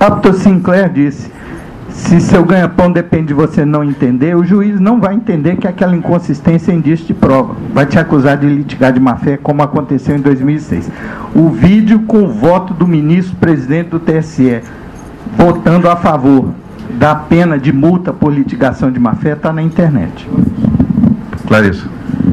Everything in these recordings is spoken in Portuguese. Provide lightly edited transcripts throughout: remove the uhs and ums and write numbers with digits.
Dr. Sinclair disse: se seu ganha-pão depende de você não entender, o juiz não vai entender que aquela inconsistência é indício de prova. Vai te acusar de litigar de má-fé, como aconteceu em 2006. O vídeo com o voto do ministro presidente do TSE, votando a favor da pena de multa por litigação de má-fé, está na internet. Clarissa.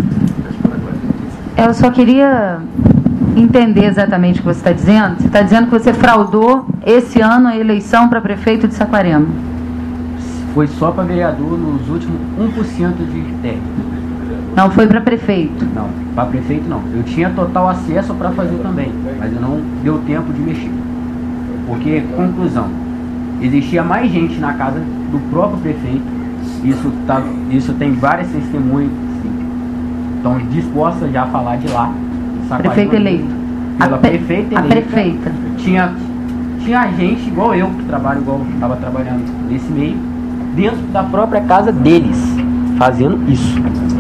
Eu só queria entender exatamente o que você está dizendo. Você está dizendo que você fraudou esse ano a eleição para prefeito de Saquarema. Foi só para vereador nos últimos 1% de critério. Não foi para prefeito? Não, para prefeito não. Eu tinha total acesso para fazer também, mas eu não deu tempo de mexer. Porque, conclusão, existia mais gente na casa do próprio prefeito. Isso tem várias testemunhas, estão dispostas já a falar de lá. Prefeito eleito. Pela prefeita eleita. A prefeita. Tinha gente igual eu, que trabalho igual estava trabalhando nesse meio, dentro da própria casa deles, fazendo isso.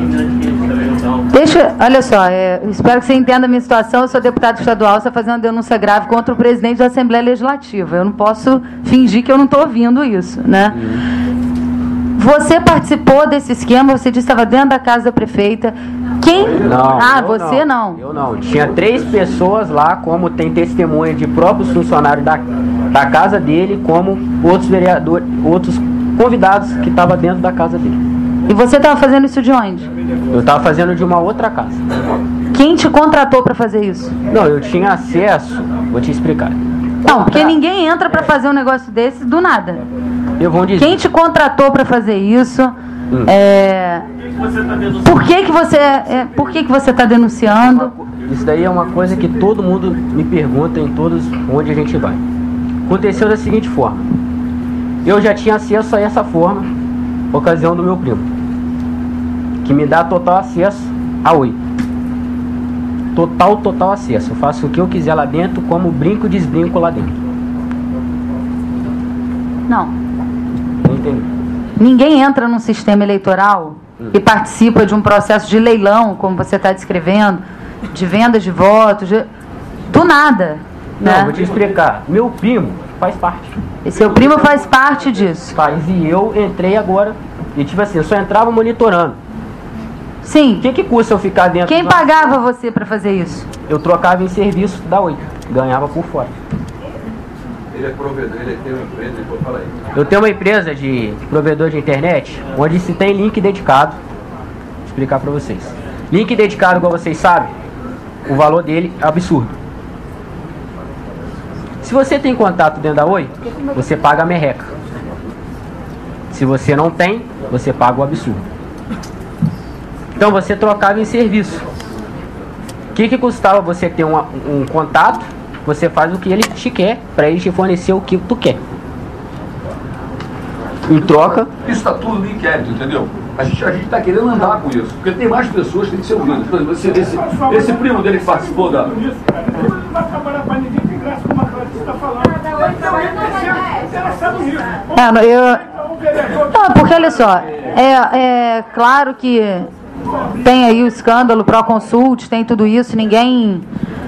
Olha só, espero que você entenda a minha situação. Eu sou deputado estadual, estou fazendo uma denúncia grave contra o presidente da Assembleia Legislativa. Eu não posso fingir que eu não estou ouvindo isso, né? Você participou desse esquema, você disse que estava dentro da casa da prefeita. Quem? Não, você não. Eu não. Tinha 3 pessoas lá, como tem testemunha de próprios funcionários da casa dele, como outros vereadores, outros convidados que estavam dentro da casa dele. E você estava fazendo isso de onde? Eu estava fazendo de uma outra casa. Quem te contratou para fazer isso? Não, eu tinha acesso, vou te explicar. Não, porque ninguém entra para fazer um negócio desse do nada. Eu vou dizer. Quem te contratou para fazer isso? Por que você está denunciando? Isso daí é uma coisa que todo mundo me pergunta em todos onde a gente vai. Aconteceu da seguinte forma: eu já tinha acesso a essa forma, por ocasião do meu primo, que me dá total acesso a Oi. Total acesso. Eu faço o que eu quiser lá dentro, como brinco e desbrinco lá dentro. Não. Entendi. Ninguém entra num sistema eleitoral e participa de um processo de leilão, como você está descrevendo, de vendas de votos, do nada. Não, né? Vou te explicar. Meu primo faz parte. E seu primo faz parte disso? Faz, e eu entrei agora, e tipo assim, eu só entrava monitorando. Sim. O que custa eu ficar dentro? Quem pagava você para fazer isso? Eu trocava em serviço da Oi, ganhava por fora. Ele é provedor, ele tem uma empresa, depois fala aí. Eu tenho uma empresa de provedor de internet, onde se tem link dedicado. Vou explicar para vocês. Link dedicado, igual vocês sabem, o valor dele é absurdo. Se você tem contato dentro da Oi, você paga a merreca. Se você não tem, você paga o absurdo. Então você trocava em serviço. O que custava você ter um contato? Você faz o que ele te quer, para ele te fornecer o que tu quer. Em troca... Isso está tudo no inquérito, entendeu? A gente está querendo andar com isso, porque tem mais pessoas que têm que ser ouvidas. Por exemplo, esse primo dele que participou da... Ele não vai trabalhar para ninguém de graça, como a Clarissa está falando. Ele interessado nisso. Não, porque olha só, é claro que tem aí o escândalo Proconsult, tem tudo isso, ninguém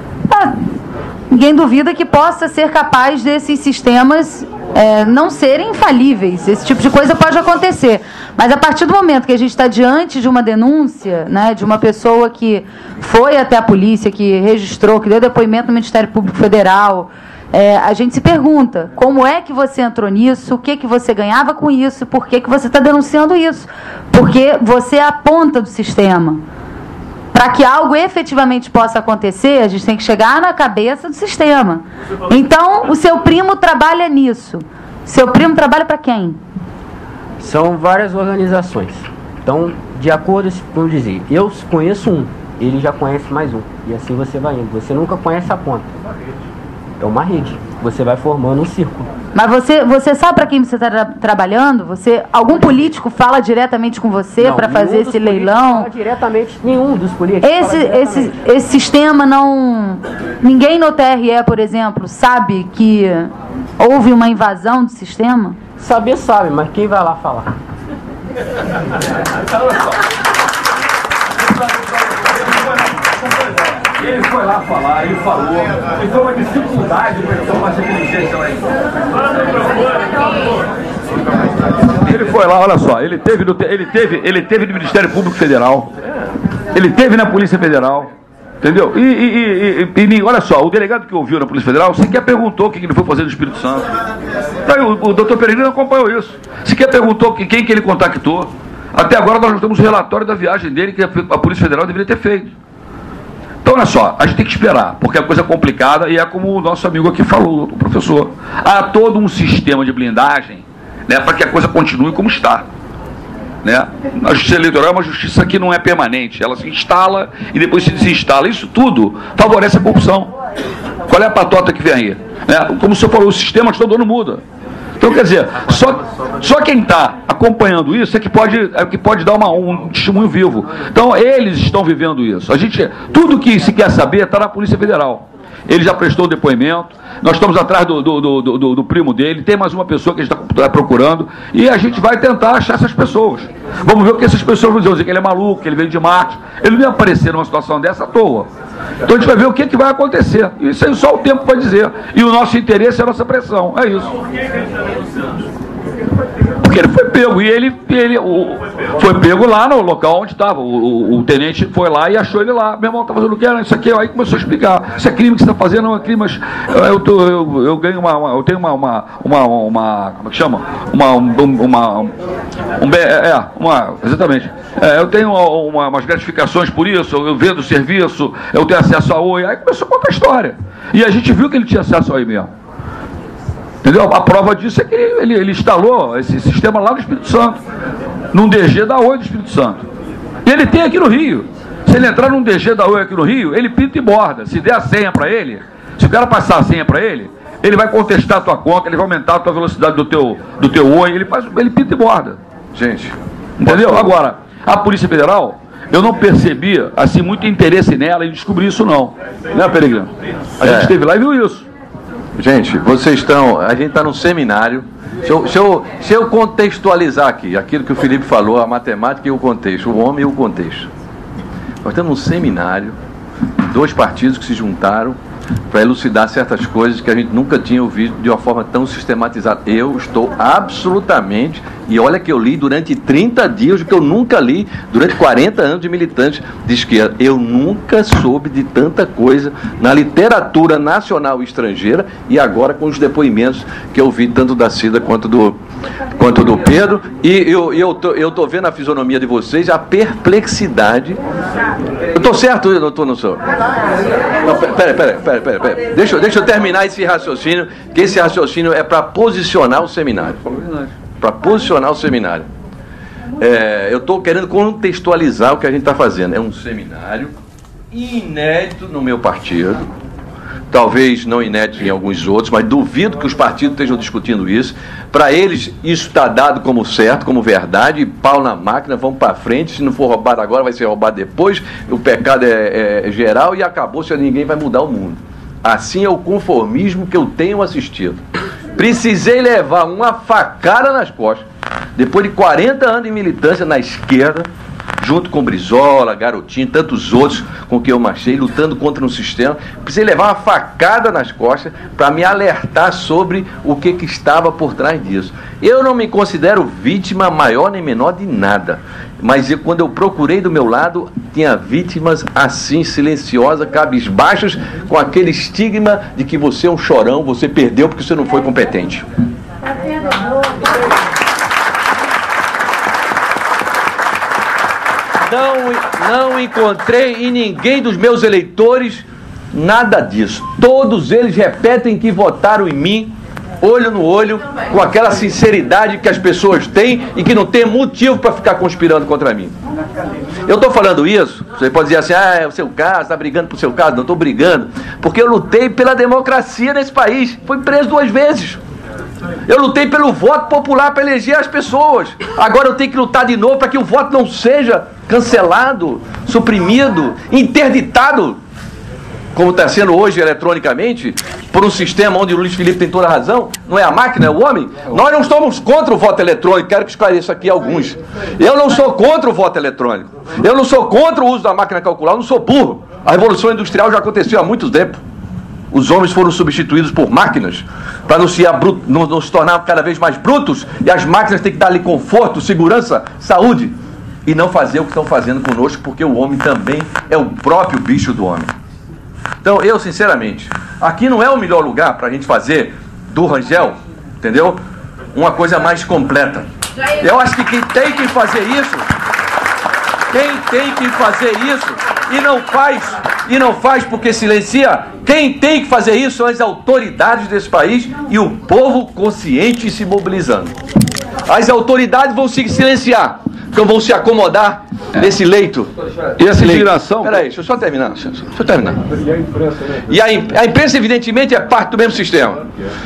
duvida que possa ser capaz desses sistemas não serem infalíveis. Esse tipo de coisa pode acontecer. Mas a partir do momento que a gente está diante de uma denúncia, né, de uma pessoa que foi até a polícia, que registrou, que deu depoimento no Ministério Público Federal, a gente se pergunta, como é que você entrou nisso, o que você ganhava com isso, por que você está denunciando isso? Porque você é a ponta do sistema. Para que algo efetivamente possa acontecer, a gente tem que chegar na cabeça do sistema. Então, o seu primo trabalha nisso. Seu primo trabalha para quem? São várias organizações. Então, de acordo com dizer, eu conheço um, ele já conhece mais um. E assim você vai indo. Você nunca conhece a ponta. É uma rede. Você vai formando um círculo. Mas você sabe para quem você está trabalhando? Algum político fala diretamente com você para fazer esse leilão? Não diretamente, nenhum dos políticos. Esse sistema não... Ninguém no TRE, por exemplo, sabe que houve uma invasão do sistema? Saber sabe, mas quem vai lá falar? Ele foi lá falar, ele falou, e foi uma dificuldade para ter uma inteligência lá em cima. Ele foi lá, olha só, ele teve no Ministério Público Federal, ele teve na Polícia Federal, entendeu? E olha só, o delegado que ouviu na Polícia Federal sequer perguntou o que ele foi fazer no Espírito Santo. O doutor Peregrino acompanhou isso. Sequer perguntou quem que ele contactou. Até agora nós não temos o relatório da viagem dele que a Polícia Federal deveria ter feito. Então, olha só, a gente tem que esperar, porque é coisa complicada e é como o nosso amigo aqui falou, o professor. Há todo um sistema de blindagem, né, para que a coisa continue como está. Né? A justiça eleitoral é uma justiça que não é permanente, ela se instala e depois se desinstala. Isso tudo favorece a corrupção. Qual é a patota que vem aí? Né? Como o senhor falou, o sistema todo ano muda. Então, quer dizer, só quem está acompanhando isso é que pode dar um testemunho vivo. Então, eles estão vivendo isso. Tudo que se quer saber está na Polícia Federal. Ele já prestou depoimento, nós estamos atrás do primo dele, tem mais uma pessoa que a gente está procurando, e a gente vai tentar achar essas pessoas. Vamos ver o que essas pessoas vão dizer que ele é maluco, que ele veio de Marte. Ele não ia aparecer numa situação dessa à toa. Então a gente vai ver o que vai acontecer. Isso aí só o tempo vai dizer. E o nosso interesse é a nossa pressão. É isso. Porque ele foi pego, e ele foi pego lá no local onde estava. O tenente foi lá e achou ele lá. Meu irmão, está fazendo o que? Isso aqui, aí começou a explicar. Isso é crime que você está fazendo, não é crime, mas eu ganho eu tenho como é que chama? Exatamente. Eu tenho umas gratificações por isso, eu vendo o serviço, eu tenho acesso a Oi. Aí começou a contar a história. E a gente viu que ele tinha acesso a Oi mesmo. Entendeu? A prova disso é que ele instalou esse sistema lá no Espírito Santo, num DG da Oi do Espírito Santo. E ele tem aqui no Rio. Se ele entrar num DG da Oi aqui no Rio, ele pinta e borda. Se der a senha para ele, se o cara passar a senha para ele vai contestar a tua conta, ele vai aumentar a tua velocidade do teu Oi, ele pinta e borda. Gente, entendeu? Agora, a Polícia Federal, eu não percebia assim muito interesse nela em descobrir isso não. Né, Peregrino? A gente esteve lá e viu isso. Gente, a gente está num seminário. Se eu contextualizar aqui, aquilo que o Felipe falou, a matemática e o contexto, o homem e o contexto. Nós estamos num seminário, 2 partidos que se juntaram para elucidar certas coisas que a gente nunca tinha ouvido de uma forma tão sistematizada. Eu estou absolutamente, e olha que eu li durante 30 dias o que eu nunca li durante 40 anos de militante de esquerda. Eu nunca soube de tanta coisa na literatura nacional e estrangeira, e agora com os depoimentos que eu vi tanto da Cida quanto do Pedro, e eu estou vendo a fisionomia de vocês, a perplexidade. Eu estou certo ou não sou? Pera. Deixa eu terminar esse raciocínio, que esse raciocínio é para posicionar o seminário. Para posicionar o seminário. Eu estou querendo contextualizar o que a gente está fazendo. É um seminário inédito no meu partido, talvez não inédito em alguns outros, mas duvido que os partidos estejam discutindo isso. Para eles, isso está dado como certo, como verdade, pau na máquina, vamos para frente. Se não for roubado agora, vai ser roubado depois. O pecado é geral e acabou, se ninguém vai mudar o mundo. Assim é o conformismo que eu tenho assistido. Precisei levar uma facada nas costas, depois de 40 anos de militância na esquerda, junto com Brizola, Garotinho, tantos outros com quem eu marchei, lutando contra um sistema. Precisei levar uma facada nas costas para me alertar sobre o que estava por trás disso. Eu não me considero vítima maior nem menor de nada, mas quando eu procurei do meu lado, tinha vítimas assim, silenciosas, cabisbaixas, com aquele estigma de que você é um chorão, você perdeu porque você não foi competente. Não encontrei em ninguém dos meus eleitores nada disso. Todos eles repetem que votaram em mim, olho no olho, com aquela sinceridade que as pessoas têm e que não tem motivo para ficar conspirando contra mim. Eu estou falando isso, você pode dizer assim, é o seu caso, está brigando por seu caso. Não estou brigando, porque eu lutei pela democracia nesse país. Fui preso 2 vezes. Eu lutei pelo voto popular para eleger as pessoas. Agora eu tenho que lutar de novo para que o voto não seja cancelado, suprimido, interditado, como está sendo hoje eletronicamente, por um sistema onde o Luiz Felipe tem toda a razão. Não é a máquina, é o homem. Nós não estamos contra o voto eletrônico. Quero que esclareça aqui alguns. Eu não sou contra o voto eletrônico. Eu não sou contra o uso da máquina calcular. Eu não sou burro. A Revolução Industrial já aconteceu há muito tempo. Os homens foram substituídos por máquinas para não se tornar cada vez mais brutos, e as máquinas têm que dar ali conforto, segurança, saúde, e não fazer o que estão fazendo conosco, porque o homem também é o próprio bicho do homem. Então, eu, sinceramente, aqui não é o melhor lugar para a gente fazer do Rangel, entendeu? Uma coisa mais completa. Eu acho que quem tem que fazer isso, e não faz porque silencia, quem tem que fazer isso são as autoridades desse país e o povo consciente se mobilizando. As autoridades vão se silenciar, porque vão se acomodar nesse leito. E essa indignação... Peraí, deixa eu só terminar. E a imprensa, evidentemente, é parte do mesmo sistema.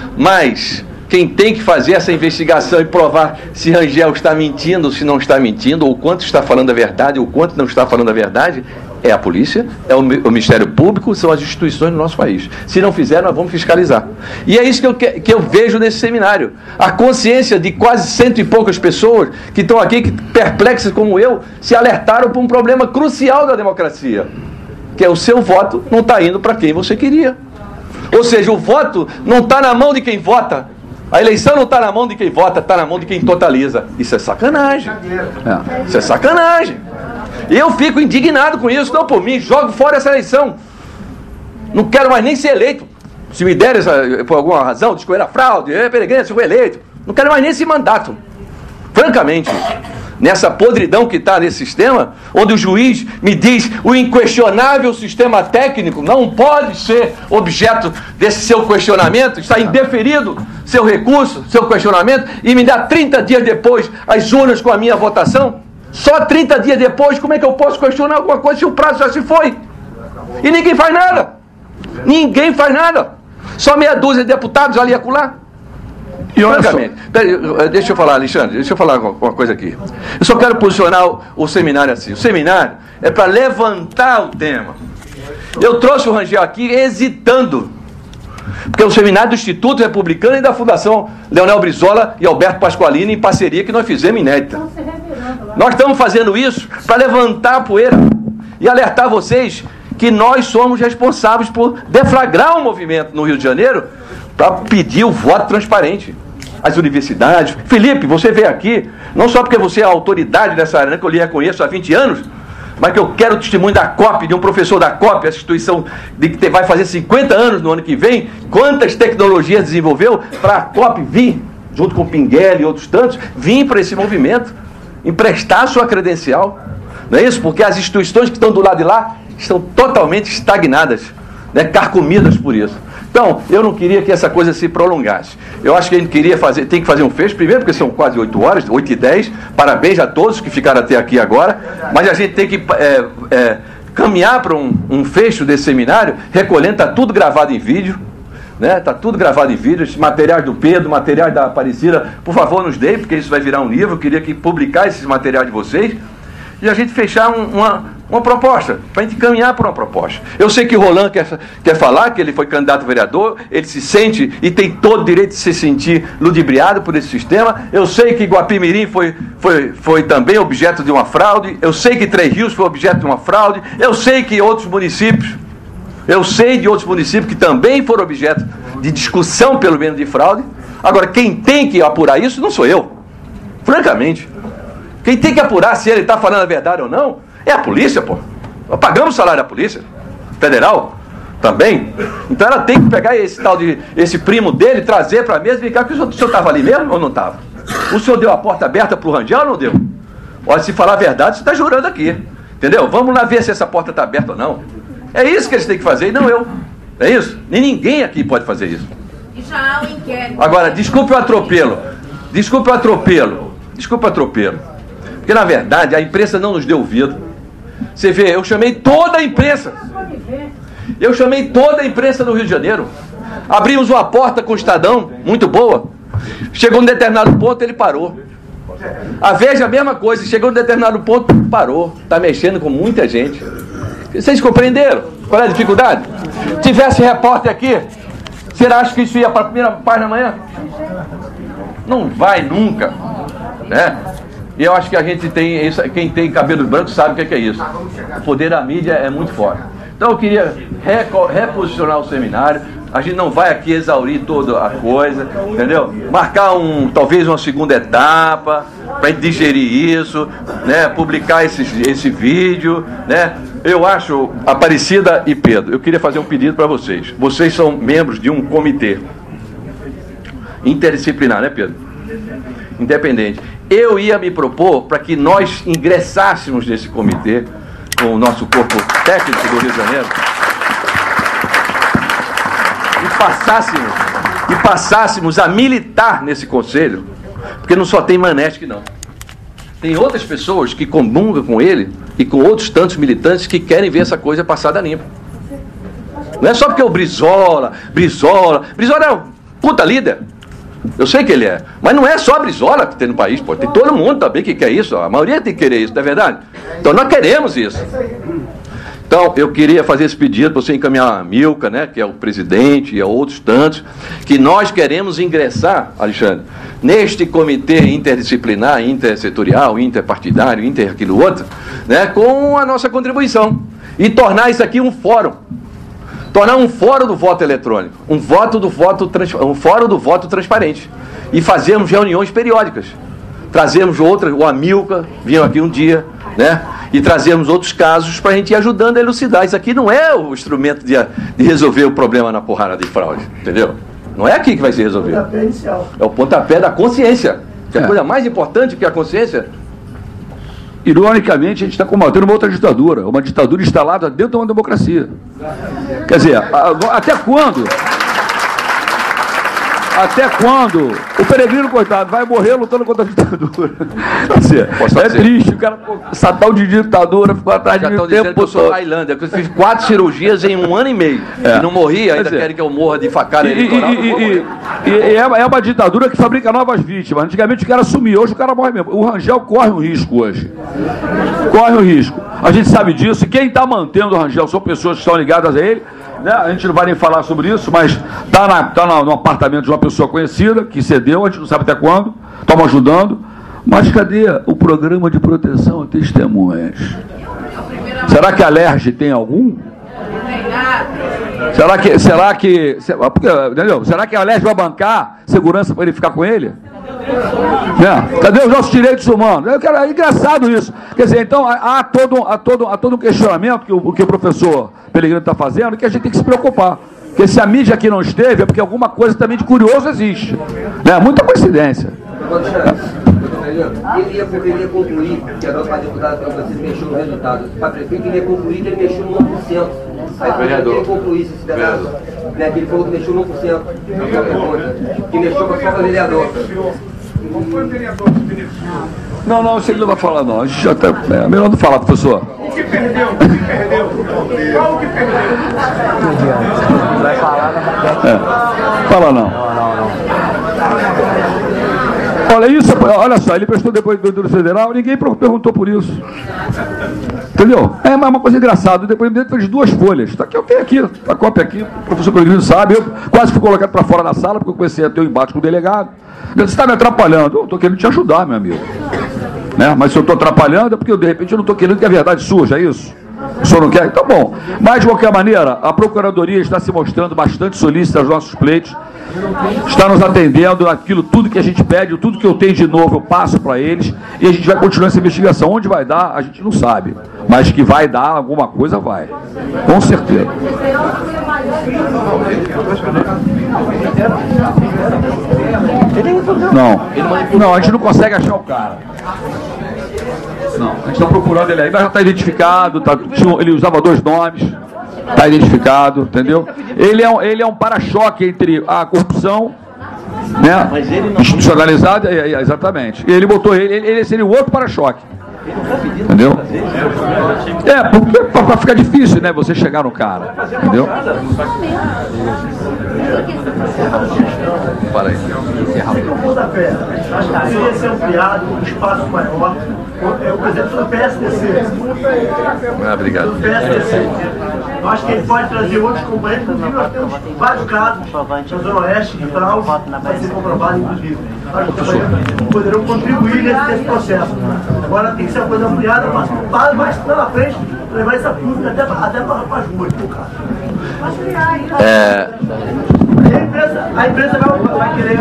Mas quem tem que fazer essa investigação e provar se Rangel está mentindo ou se não está mentindo, ou quanto está falando a verdade ou quanto não está falando a verdade, é a polícia, é o Ministério Público, são as instituições do nosso país. Se não fizer, nós vamos fiscalizar. E é isso que eu vejo nesse seminário. A consciência de quase 100 e poucas pessoas que estão aqui, que perplexas como eu, se alertaram para um problema crucial da democracia, que é o seu voto não está indo para quem você queria. Ou seja, o voto não está na mão de quem vota. A eleição não está na mão de quem vota, está na mão de quem totaliza. Isso é sacanagem. Isso é sacanagem. Eu fico indignado com isso. Não por mim, jogo fora essa eleição. Não quero mais nem ser eleito. Se me der por alguma razão, diz que eu era fraude, Peregrino, se eu fui eleito. Não quero mais nem esse mandato. Francamente, nessa podridão que está nesse sistema, onde o juiz me diz o inquestionável sistema técnico não pode ser objeto desse seu questionamento, está indeferido seu recurso, seu questionamento, e me dá 30 dias depois as urnas com a minha votação. Só 30 dias depois, como é que eu posso questionar alguma coisa se o prazo já se foi? E ninguém faz nada. Ninguém faz nada. Só meia dúzia de deputados ali e acolá. E francamente, deixa eu falar, Alexandre, deixa eu falar uma coisa aqui. Eu só quero posicionar o seminário assim. O seminário é para levantar o tema. Eu trouxe o Rangel aqui hesitando, porque é o seminário do Instituto Republicano e da Fundação Leonel Brizola e Alberto Pasqualini, em parceria, que nós fizemos inédita. Nós estamos fazendo isso para levantar a poeira e alertar vocês que nós somos responsáveis por deflagrar um movimento no Rio de Janeiro para pedir o voto transparente. As universidades. Felipe, você veio aqui, não só porque você é a autoridade dessa área, né, que eu lhe reconheço há 20 anos, mas que eu quero o testemunho da COP, de um professor da COP, essa instituição que vai fazer 50 anos no ano que vem, quantas tecnologias desenvolveu para a COP vir, junto com o Pinguelli e outros tantos, vir para esse movimento, emprestar sua credencial. Não é isso? Porque as instituições que estão do lado de lá estão totalmente estagnadas, né, carcomidas por isso. Então, eu não queria que essa coisa se prolongasse. Eu acho que a gente tem que fazer um fecho, primeiro porque são quase 8 horas, 8h10, parabéns a todos que ficaram até aqui agora, mas a gente tem que caminhar para um fecho desse seminário, recolhendo, está tudo gravado em vídeo, né? Está tudo gravado em vídeo, esses materiais do Pedro, materiais da Aparecida, por favor nos deem, porque isso vai virar um livro, eu queria que publicar esses materiais de vocês, e a gente fechar uma proposta, para a gente caminhar para uma proposta. Eu sei que o Roland quer falar, que ele foi candidato a vereador, ele se sente e tem todo o direito de se sentir ludibriado por esse sistema. Eu sei que Guapimirim foi também objeto de uma fraude, eu sei que Três Rios foi objeto de uma fraude, eu sei que outros municípios, que também foram objeto de discussão, pelo menos de fraude. Agora, quem tem que apurar isso não sou eu, francamente. Quem tem que apurar se ele está falando a verdade ou não é a polícia, pô. Nós pagamos o salário da polícia federal também. Então ela tem que pegar esse primo dele, trazer para a mesa e ficar. O senhor estava ali mesmo ou não estava? O senhor deu a porta aberta para o Rangel ou não deu? Olha, se falar a verdade, você está jurando aqui. Entendeu? Vamos lá ver se essa porta está aberta ou não. É isso que eles têm que fazer e não eu. É isso? Nem ninguém aqui pode fazer isso. E já há um inquérito. Agora, desculpe o atropelo. Porque, na verdade, a imprensa não nos deu ouvido. Você vê, eu chamei toda a imprensa. Do Rio de Janeiro. Abrimos uma porta com o Estadão, muito boa. Chegou em determinado ponto, ele parou. A Veja, a mesma coisa. Chegou em determinado ponto, parou. Está mexendo com muita gente. Vocês compreenderam? Qual é a dificuldade? Tivesse repórter aqui, você acha que isso ia para a primeira página amanhã? Não vai nunca, né? E eu acho que a gente tem isso, quem tem cabelo branco sabe o que é isso. O poder da mídia é muito forte. Então eu queria reposicionar o seminário. A gente não vai aqui exaurir toda a coisa, entendeu? Marcar talvez uma segunda etapa para digerir isso, né? Publicar esse vídeo, né? Eu acho, Aparecida e Pedro, eu queria fazer um pedido para vocês. Vocês são membros de um comitê interdisciplinar, né, Pedro? Independente. Eu ia me propor para que nós ingressássemos nesse comitê com o nosso corpo técnico do Rio de Janeiro e passássemos a militar nesse conselho, porque não só tem Maneschi, não. Tem outras pessoas que comungam com ele e com outros tantos militantes que querem ver essa coisa passada limpa. Não é só porque o Brizola é um puta líder. Eu sei que ele é, mas não é só a Brizola que tem no país, pô. Tem todo mundo também que quer isso, a maioria tem que querer isso, não é verdade? Então nós queremos isso. Então eu queria fazer esse pedido para você encaminhar a Milka, né, que é o presidente, e a outros tantos, que nós queremos ingressar, Alexandre, neste comitê interdisciplinar, intersetorial, interpartidário, aquilo outro, né, com a nossa contribuição, e tornar isso aqui um fórum. Tornar um fórum do voto eletrônico, um fórum do voto transparente. E fazermos reuniões periódicas. Trazemos o Amilca, vinha aqui um dia, né? E trazemos outros casos para a gente ir ajudando a elucidar. Isso aqui não é o instrumento de resolver o problema na porrada de fraude, entendeu? Não é aqui que vai se resolver. É o pontapé da consciência. Que é a coisa mais importante que a consciência. Ironicamente, a gente está combatendo uma outra ditadura, uma ditadura instalada dentro de uma democracia. Quer dizer, até quando o Peregrino, coitado, vai morrer lutando contra a ditadura? É triste, o cara, essa tal de ditadura ficou atrás de mim o tempo todo. Eu sou Tailândia, eu fiz 4 cirurgias em 1 ano e meio. E não morri, ainda querem que eu morra de facada eleitoral. É uma ditadura que fabrica novas vítimas. Antigamente o cara sumia, hoje o cara morre mesmo. O Rangel corre um risco hoje. Corre um risco. A gente sabe disso, e quem está mantendo o Rangel são pessoas que estão ligadas a ele. Né? A gente não vai nem falar sobre isso, mas está no apartamento de uma pessoa conhecida, que cedeu, a gente não sabe até quando, estamos ajudando. Mas cadê o programa de proteção a testemunhas? Será que a LERJ tem algum? Será que a LERJ vai bancar segurança para ele ficar com ele? Cadê os nossos direitos humanos? É engraçado isso. Quer dizer, então há todo um questionamento que o professor Peregrino está fazendo, que a gente tem que se preocupar. Porque se a mídia aqui não esteve, é porque alguma coisa também de curioso existe. Muita coincidência. Ele ia concluir, que agora para deputado para vocês mexeu no resultado. Para prefeito, ele ia concluir que ele mexeu no 1%. Aí que ele concluísse esse pedaço, né, que ele falou que mexeu no 1%. Que mexeu para só vereador. Qual foi o vereador que beneficiou? Não, isso ele não vai falar, não. A gente já tá, é melhor não falar, professor. O que perdeu? Qual o que perdeu? Vai falar, Fala não. Olha só, ele prestou depois do federal, ninguém perguntou por isso. Entendeu? É uma coisa engraçada. O depoimento foi de 2 folhas. Tá aqui, eu tenho aqui, a cópia aqui, o professor Peregrino sabe. Eu quase fui colocado para fora da sala, porque eu comecei a ter um embate com o delegado. Você está me atrapalhando. Eu estou querendo te ajudar, meu amigo. Mas se eu estou atrapalhando, é porque de repente eu não estou querendo que a verdade surja, é isso? O senhor não quer? Então, bom. Mas, de qualquer maneira, a Procuradoria está se mostrando bastante solícita aos nossos pleitos, está nos atendendo aquilo, tudo que a gente pede, tudo que eu tenho de novo eu passo para eles, e a gente vai continuar essa investigação. Onde vai dar, a gente não sabe, mas que vai dar alguma coisa, vai. Com certeza. Não, a gente não consegue achar o cara. Não, a gente está procurando ele aí, mas já está identificado, ele usava 2 nomes, está identificado, entendeu? Ele é um para-choque entre a corrupção, né, institucionalizada, exatamente. E ele botou ele seria o outro para-choque. Entendeu? Para ficar difícil, né, você chegar no cara, entendeu? Para aí. Acho que deveria ser ampliado um espaço maior. O presidente do PSDC. Obrigado. Do PSDC. Eu acho que ele pode trazer outros companheiros. Inclusive, nós temos vários casos na Zona Oeste de fraude, vai ser comprovado, inclusive. Acho que poderão contribuir nesse processo. Agora tem que ser uma coisa ampliada, mas lá na frente levar essa pública até para as ruas, pô, cara. A empresa vai querer.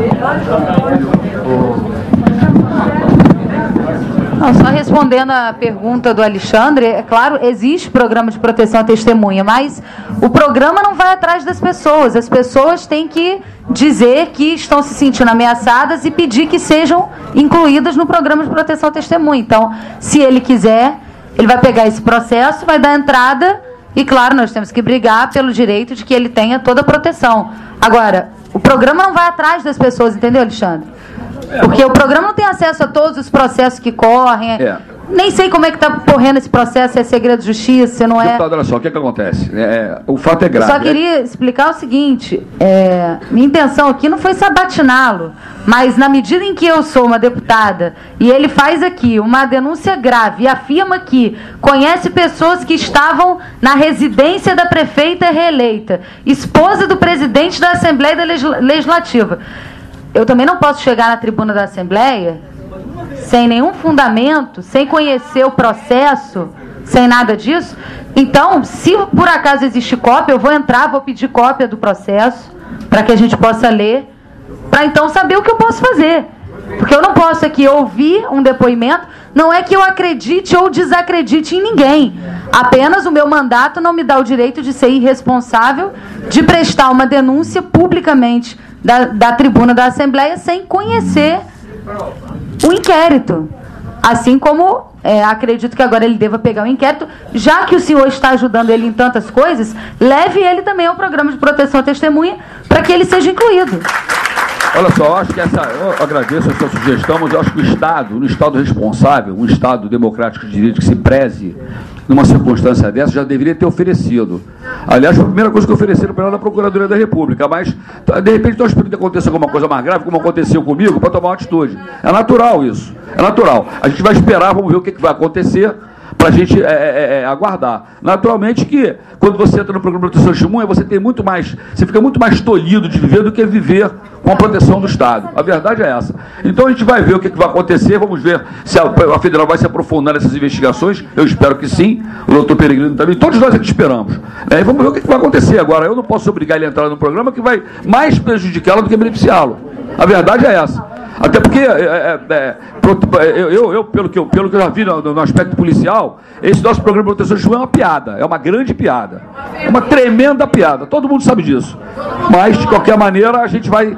Não, só respondendo a pergunta do Alexandre, é claro, existe programa de proteção à testemunha, mas o programa não vai atrás das pessoas. As pessoas têm que dizer que estão se sentindo ameaçadas e pedir que sejam incluídas no programa de proteção à testemunha. Então, se ele quiser, ele vai pegar esse processo, vai dar entrada e, claro, nós temos que brigar pelo direito de que ele tenha toda a proteção. Agora, o programa não vai atrás das pessoas, entendeu, Alexandre? Porque o programa não tem acesso a todos os processos que correm. Nem sei como é que está correndo esse processo, se é segredo de justiça, se não é. Deputado, olha só, o que acontece? O fato é grave. Só queria explicar o seguinte, minha intenção aqui não foi sabatiná-lo, mas na medida em que eu sou uma deputada e ele faz aqui uma denúncia grave e afirma que conhece pessoas que estavam na residência da prefeita reeleita, esposa do presidente da Assembleia Legislativa, eu também não posso chegar na tribuna da Assembleia sem nenhum fundamento, sem conhecer o processo, sem nada disso. Então, se por acaso existe cópia, eu vou entrar, vou pedir cópia do processo, para que a gente possa ler, para então saber o que eu posso fazer. Porque eu não posso aqui ouvir um depoimento, não é que eu acredite ou desacredite em ninguém. Apenas o meu mandato não me dá o direito de ser irresponsável, de prestar uma denúncia publicamente da tribuna da Assembleia sem conhecer o inquérito. Assim como acredito que agora ele deva pegar o inquérito, já que o senhor está ajudando ele em tantas coisas, leve ele também ao programa de proteção à testemunha para que ele seja incluído. Olha só, eu acho que eu agradeço a sua sugestão, mas eu acho que o Estado, um Estado responsável, um Estado democrático de direito que se preze numa circunstância dessa, já deveria ter oferecido. Aliás, foi a primeira coisa que ofereceram para ela da Procuradoria da República, mas de repente estou esperando que aconteça alguma coisa mais grave, como aconteceu comigo, para tomar uma atitude. É natural isso, é natural. A gente vai esperar, vamos ver o que vai acontecer, para a gente aguardar. Naturalmente que, quando você entra no programa de proteção de testemunha, você fica muito mais tolhido de viver do que viver com a proteção do Estado. A verdade é essa. Então a gente vai ver o que vai acontecer, vamos ver se a Federal vai se aprofundar nessas investigações, eu espero que sim, o doutor Peregrino também, todos nós aqui esperamos. E vamos ver o que vai acontecer. Agora, eu não posso obrigar ele a entrar no programa que vai mais prejudicá-lo do que beneficiá-lo. A verdade é essa. Até porque, pelo que eu já vi no aspecto policial, esse nosso programa de proteção de testemunha é uma piada, é uma grande piada, é uma tremenda piada, todo mundo sabe disso. Mas, de qualquer maneira, a gente vai...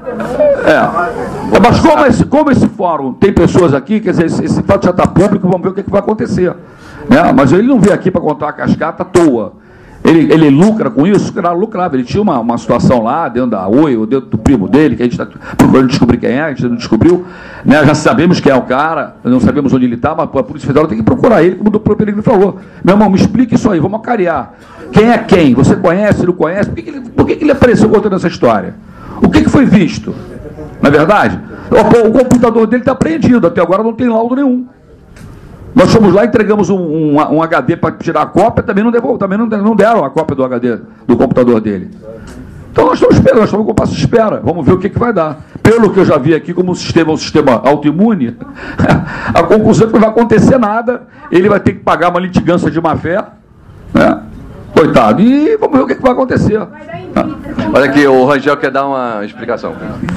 Mas como esse fórum tem pessoas aqui, quer dizer, esse fato já está público, vamos ver o que vai acontecer. Mas ele não veio aqui para contar a cascata à toa. Ele lucra com isso? Claro, lucrava. Ele tinha uma situação lá, dentro da Oi, ou dentro do primo dele, que a gente está procurando descobrir quem é, a gente não descobriu. Já sabemos quem é o cara, não sabemos onde ele está, mas a Polícia Federal tem que procurar ele, como o doutor Peregrino falou. Meu irmão, me explique isso aí, vamos acarear. Quem é quem? Você conhece, não conhece? Por que ele apareceu contando essa história? O que foi visto? Não é verdade? O computador dele está apreendido, até agora não tem laudo nenhum. Nós fomos lá, entregamos um HD para tirar a cópia, também não deram a cópia do HD do computador dele. Então nós estamos esperando, nós estamos com passo de espera. Vamos ver o que vai dar. Pelo que eu já vi aqui, como o sistema é um sistema autoimune, a conclusão é que não vai acontecer nada, ele vai ter que pagar uma litigância de má-fé, né? Coitado. E vamos ver o que vai acontecer. Olha aqui, o Rangel quer dar uma explicação.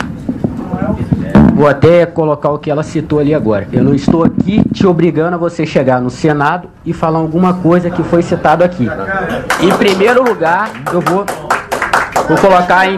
Vou até colocar o que ela citou ali agora. Eu não estou aqui te obrigando a você chegar no Senado e falar alguma coisa que foi citado aqui. Em primeiro lugar, eu vou colocar em